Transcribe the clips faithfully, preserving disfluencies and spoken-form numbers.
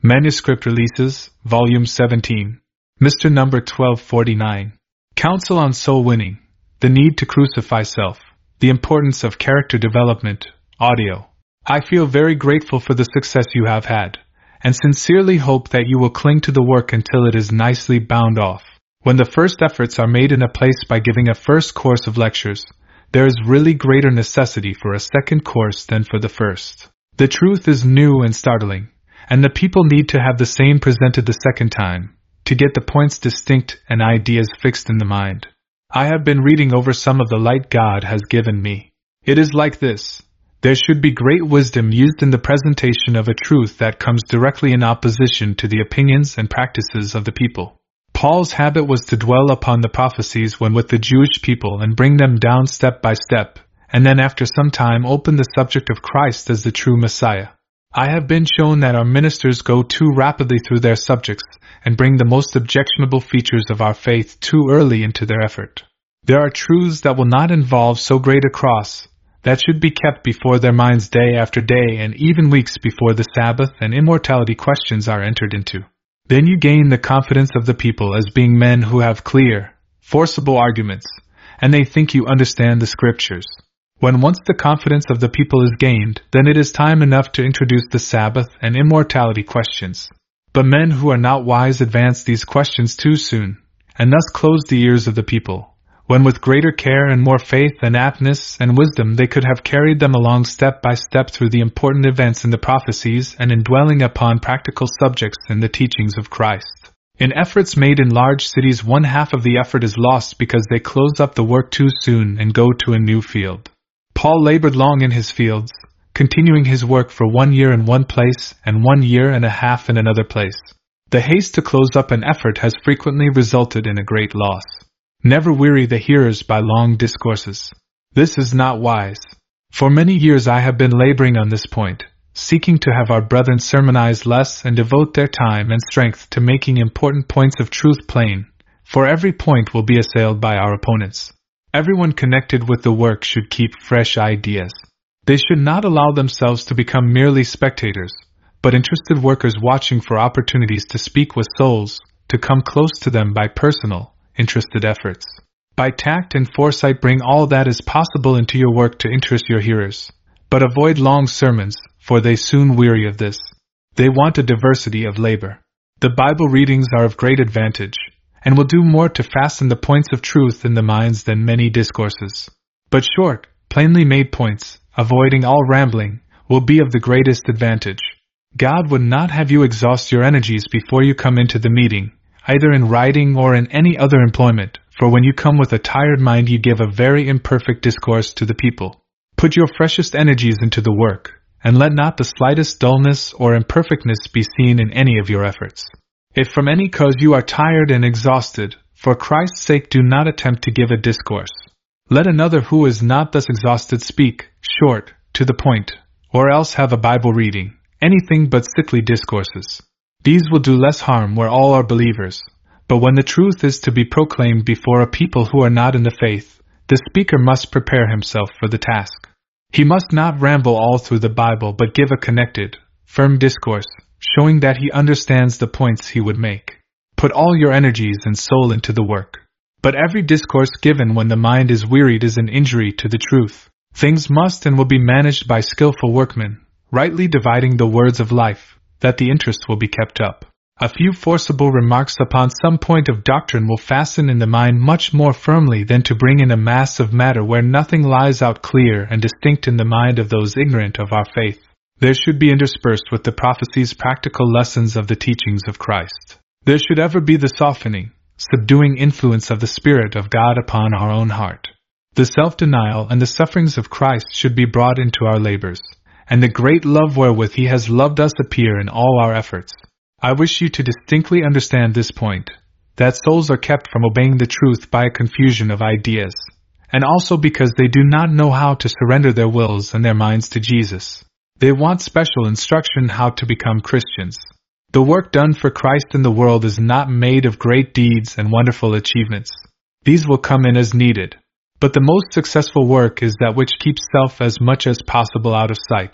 Manuscript Releases, Volume seventeen. Mister Number twelve forty-nine. Counsel on Soul Winning. The Need to Crucify Self. The Importance of Character Development. Audio. I feel very grateful for the success you have had, and sincerely hope that you will cling to the work until it is nicely bound off. When the first efforts are made in a place by giving a first course of lectures, there is really greater necessity for a second course than for the first. The truth is new and startling, and the people need to have the same presented the second time, to get the points distinct and ideas fixed in the mind. I have been reading over some of the light God has given me. It is like this. There should be great wisdom used in the presentation of a truth that comes directly in opposition to the opinions and practices of the people. Paul's habit was to dwell upon the prophecies when with the Jewish people and bring them down step by step, and then after some time open the subject of Christ as the true Messiah. I have been shown that our ministers go too rapidly through their subjects and bring the most objectionable features of our faith too early into their effort. There are truths that will not involve so great a cross, that should be kept before their minds day after day and even weeks before the Sabbath and immortality questions are entered into. Then you gain the confidence of the people as being men who have clear, forcible arguments, and they think you understand the Scriptures. When once the confidence of the people is gained, then it is time enough to introduce the Sabbath and immortality questions. But men who are not wise advance these questions too soon, and thus close the ears of the people, when with greater care and more faith and aptness and wisdom they could have carried them along step by step through the important events in the prophecies and in dwelling upon practical subjects in the teachings of Christ. In efforts made in large cities, one half of the effort is lost because they close up the work too soon and go to a new field. Paul labored long in his fields, continuing his work for one year in one place and one year and a half in another place. The haste to close up an effort has frequently resulted in a great loss. Never weary the hearers by long discourses. This is not wise. For many years I have been laboring on this point, seeking to have our brethren sermonize less and devote their time and strength to making important points of truth plain, for every point will be assailed by our opponents. Everyone connected with the work should keep fresh ideas. They should not allow themselves to become merely spectators, but interested workers watching for opportunities to speak with souls, to come close to them by personal, interested efforts. By tact and foresight bring all that is possible into your work to interest your hearers, but avoid long sermons, for they soon weary of this. They want a diversity of labor. The Bible readings are of great advantage, and will do more to fasten the points of truth in the minds than many discourses. But short, plainly made points, avoiding all rambling, will be of the greatest advantage. God would not have you exhaust your energies before you come into the meeting, either in writing or in any other employment, for when you come with a tired mind you give a very imperfect discourse to the people. Put your freshest energies into the work, and let not the slightest dullness or imperfectness be seen in any of your efforts. If from any cause you are tired and exhausted, for Christ's sake do not attempt to give a discourse. Let another who is not thus exhausted speak, short, to the point, or else have a Bible reading, anything but sickly discourses. These will do less harm where all are believers, but when the truth is to be proclaimed before a people who are not in the faith, the speaker must prepare himself for the task. He must not ramble all through the Bible but give a connected, firm discourse, showing that he understands the points he would make. Put all your energies and soul into the work. But every discourse given when the mind is wearied is an injury to the truth. Things must and will be managed by skillful workmen, rightly dividing the words of life, that the interest will be kept up. A few forcible remarks upon some point of doctrine will fasten in the mind much more firmly than to bring in a mass of matter where nothing lies out clear and distinct in the mind of those ignorant of our faith. There should be interspersed with the prophecies practical lessons of the teachings of Christ. There should ever be the softening, subduing influence of the Spirit of God upon our own heart. The self-denial and the sufferings of Christ should be brought into our labors, and the great love wherewith He has loved us appear in all our efforts. I wish you to distinctly understand this point, that souls are kept from obeying the truth by a confusion of ideas, and also because they do not know how to surrender their wills and their minds to Jesus. They want special instruction how to become Christians. The work done for Christ in the world is not made of great deeds and wonderful achievements. These will come in as needed. But the most successful work is that which keeps self as much as possible out of sight.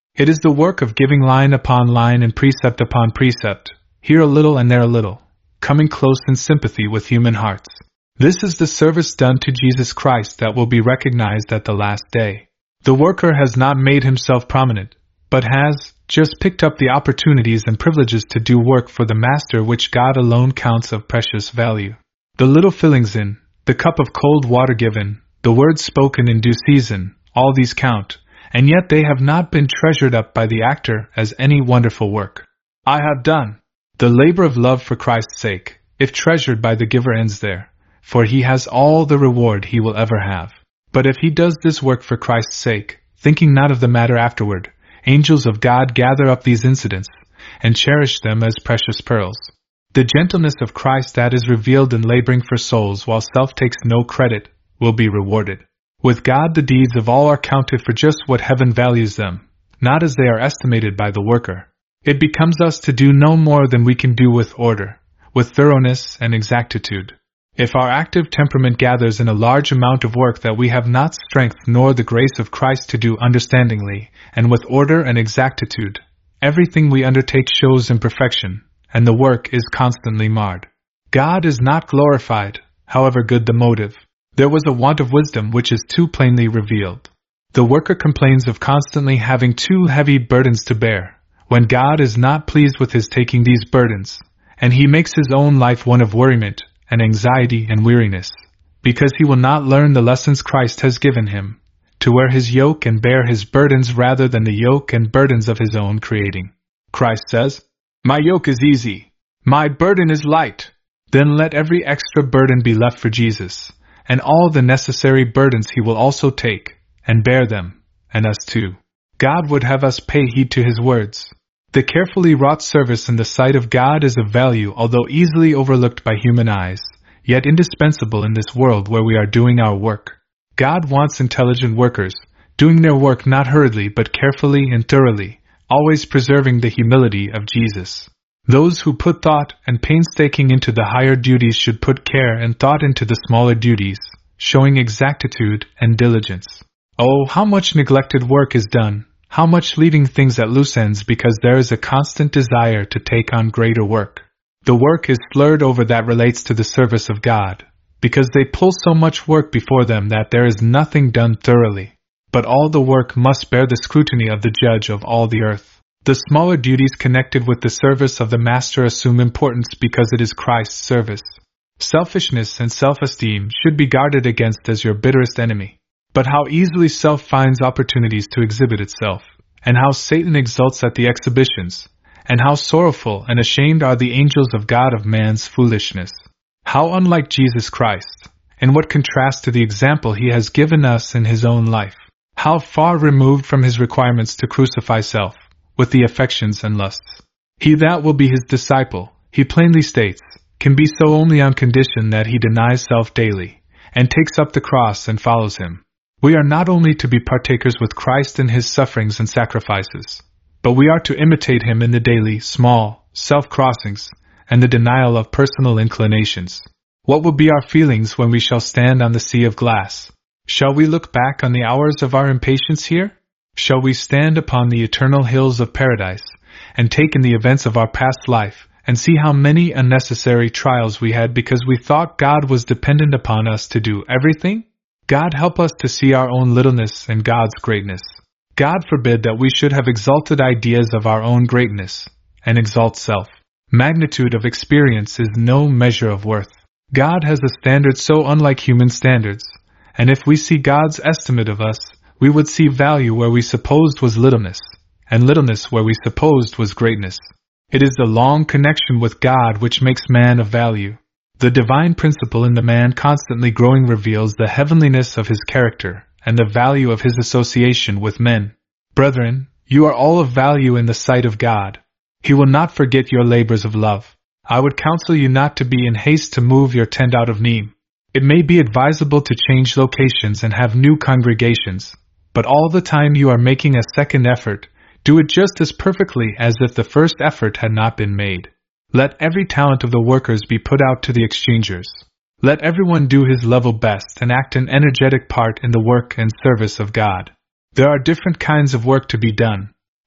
It is the work of giving line upon line and precept upon precept, here a little and there a little, coming close in sympathy with human hearts. This is the service done to Jesus Christ that will be recognized at the last day. The worker has not made himself prominent, but has just picked up the opportunities and privileges to do work for the Master which God alone counts of precious value. The little fillings in, the cup of cold water given, the words spoken in due season, all these count, and yet they have not been treasured up by the actor as any wonderful work. I have done. The labor of love for Christ's sake, if treasured by the giver, ends there, for he has all the reward he will ever have. But if he does this work for Christ's sake, thinking not of the matter afterward, angels of God gather up these incidents, and cherish them as precious pearls. The gentleness of Christ that is revealed in laboring for souls while self takes no credit, will be rewarded. With God the deeds of all are counted for just what heaven values them, not as they are estimated by the worker. It becomes us to do no more than we can do with order, with thoroughness and exactitude. If our active temperament gathers in a large amount of work that we have not strength nor the grace of Christ to do understandingly, and with order and exactitude, everything we undertake shows imperfection, and the work is constantly marred. God is not glorified, however good the motive. There was a want of wisdom which is too plainly revealed. The worker complains of constantly having too heavy burdens to bear, when God is not pleased with his taking these burdens, and he makes his own life one of worriment, and anxiety and weariness, because he will not learn the lessons Christ has given him, to wear his yoke and bear his burdens rather than the yoke and burdens of his own creating. Christ says, "My yoke is easy, my burden is light." Then let every extra burden be left for Jesus, and all the necessary burdens he will also take, and bear them, and us too. God would have us pay heed to his words. The carefully wrought service in the sight of God is of value, although easily overlooked by human eyes, yet indispensable in this world where we are doing our work. God wants intelligent workers, doing their work not hurriedly but carefully and thoroughly, always preserving the humility of Jesus. Those who put thought and painstaking into the higher duties should put care and thought into the smaller duties, showing exactitude and diligence. Oh, how much neglected work is done! How much leaving things at loose ends because there is a constant desire to take on greater work. The work is slurred over that relates to the service of God, because they pull so much work before them that there is nothing done thoroughly. But all the work must bear the scrutiny of the Judge of all the earth. The smaller duties connected with the service of the Master assume importance because it is Christ's service. Selfishness and self-esteem should be guarded against as your bitterest enemy. But how easily self finds opportunities to exhibit itself, and how Satan exults at the exhibitions, and how sorrowful and ashamed are the angels of God of man's foolishness. How unlike Jesus Christ, and what contrast to the example he has given us in his own life. How far removed from his requirements to crucify self, with the affections and lusts. He that will be his disciple, he plainly states, can be so only on condition that he denies self daily, and takes up the cross and follows him. We are not only to be partakers with Christ in his sufferings and sacrifices, but we are to imitate him in the daily, small, self-crossings, and the denial of personal inclinations. What will be our feelings when we shall stand on the sea of glass? Shall we look back on the hours of our impatience here? Shall we stand upon the eternal hills of paradise, and take in the events of our past life, and see how many unnecessary trials we had because we thought God was dependent upon us to do everything? God help us to see our own littleness and God's greatness. God forbid that we should have exalted ideas of our own greatness, and exalt self. Magnitude of experience is no measure of worth. God has a standard so unlike human standards, and if we see God's estimate of us, we would see value where we supposed was littleness, and littleness where we supposed was greatness. It is the long connection with God which makes man of value. The divine principle in the man constantly growing reveals the heavenliness of his character and the value of his association with men. Brethren, you are all of value in the sight of God. He will not forget your labors of love. I would counsel you not to be in haste to move your tent out of Neem. It may be advisable to change locations and have new congregations, but all the time you are making a second effort, do it just as perfectly as if the first effort had not been made. Let every talent of the workers be put out to the exchangers. Let everyone do his level best and act an energetic part in the work and service of God. There are different kinds of work to be done.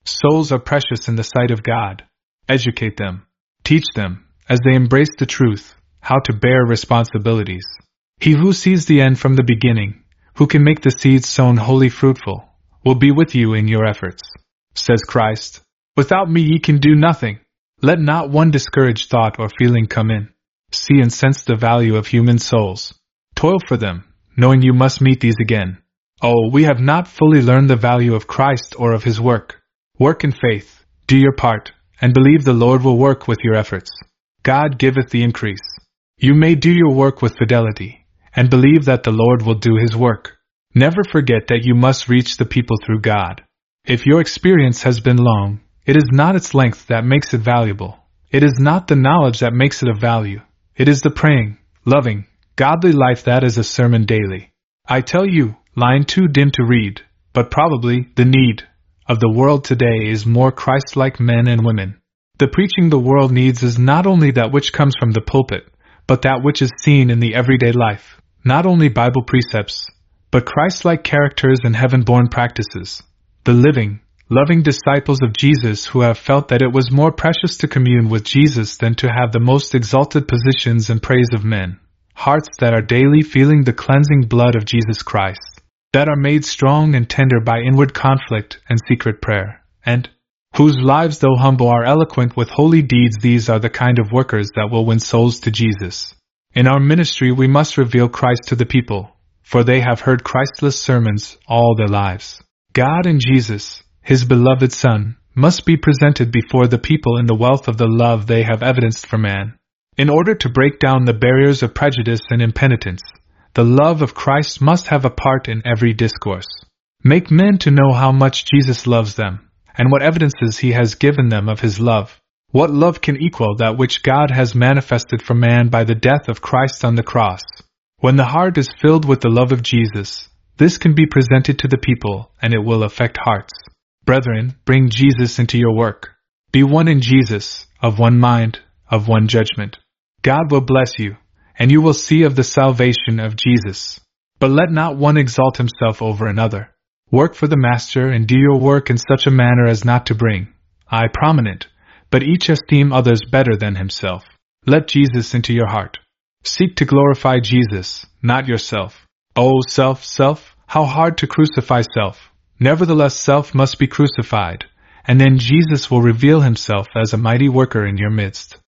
Souls are precious in the sight of God. Educate them. Teach them, as they embrace the truth, how to bear responsibilities. He who sees the end from the beginning, who can make the seeds sown wholly fruitful, will be with you in your efforts. Says Christ, "Without me ye can do nothing." Let not one discouraged thought or feeling come in. See and sense the value of human souls. Toil for them, knowing you must meet these again. Oh, we have not fully learned the value of Christ or of His work. Work in faith, do your part, and believe the Lord will work with your efforts. God giveth the increase. You may do your work with fidelity, and believe that the Lord will do His work. Never forget that you must reach the people through God. If your experience has been long, it is not its length that makes it valuable. It is not the knowledge that makes it of value. It is the praying, loving, godly life that is a sermon daily. I tell you, line too dim to read, but probably the need of the world today is more Christ-like men and women. The preaching the world needs is not only that which comes from the pulpit, but that which is seen in the everyday life, not only Bible precepts, but Christ-like characters and heaven-born practices. The living, loving disciples of Jesus who have felt that it was more precious to commune with Jesus than to have the most exalted positions and praise of men. Hearts that are daily feeling the cleansing blood of Jesus Christ, that are made strong and tender by inward conflict and secret prayer, and whose lives, though humble, are eloquent with holy deeds. These are the kind of workers that will win souls to Jesus. In our ministry we must reveal Christ to the people, for they have heard Christless sermons all their lives. God and Jesus, His beloved Son, must be presented before the people in the wealth of the love they have evidenced for man. In order to break down the barriers of prejudice and impenitence, the love of Christ must have a part in every discourse. Make men to know how much Jesus loves them, and what evidences He has given them of His love. What love can equal that which God has manifested for man by the death of Christ on the cross? When the heart is filled with the love of Jesus, this can be presented to the people, and it will affect hearts. Brethren, bring Jesus into your work. Be one in Jesus, of one mind, of one judgment. God will bless you, and you will see of the salvation of Jesus. But let not one exalt himself over another. Work for the Master and do your work in such a manner as not to bring, I prominent, but each esteem others better than himself. Let Jesus into your heart. Seek to glorify Jesus, not yourself. Oh, self, self, how hard to crucify self. Nevertheless, self must be crucified, and then Jesus will reveal Himself as a mighty worker in your midst.